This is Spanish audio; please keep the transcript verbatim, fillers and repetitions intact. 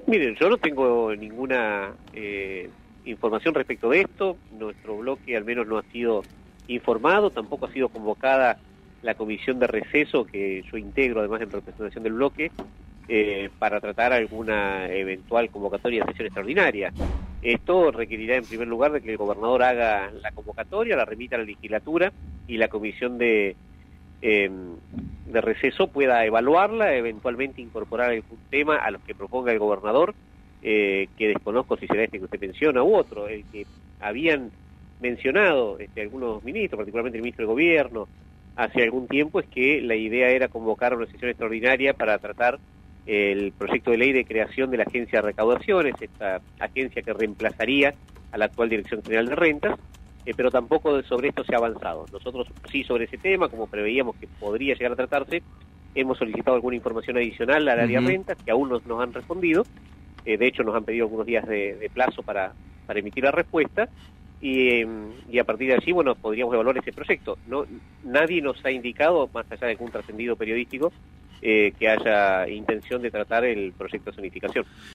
Miren, yo no tengo ninguna eh, información respecto de esto. Nuestro bloque al menos no ha sido informado, tampoco ha sido convocada la comisión de receso, que yo integro además en representación del bloque, eh, para tratar alguna eventual convocatoria de sesión extraordinaria. Esto requerirá en primer lugar de que el gobernador haga la convocatoria, la remita a la legislatura y la comisión de, eh, de receso pueda evaluarla, eventualmente incorporar algún tema a los que proponga el gobernador, eh, que desconozco si será este que usted menciona u otro, el que habían mencionado este, algunos ministros, particularmente el ministro de Gobierno, hace algún tiempo, es que la idea era convocar una sesión extraordinaria para tratar el proyecto de ley de creación de la Agencia de Recaudaciones, esta agencia que reemplazaría a la actual Dirección General de Rentas, eh, pero tampoco sobre esto se ha avanzado. Nosotros sí sobre ese tema, como preveíamos que podría llegar a tratarse, hemos solicitado alguna información adicional al área Uh-huh. rentas, que aún no nos han respondido. Eh, de hecho, nos han pedido algunos días de, de plazo para, para emitir la respuesta, y, eh, y a partir de allí, bueno, podríamos evaluar ese proyecto. No, nadie nos ha indicado, más allá de algún trascendido periodístico, eh, que haya intención de tratar el proyecto de zonificación.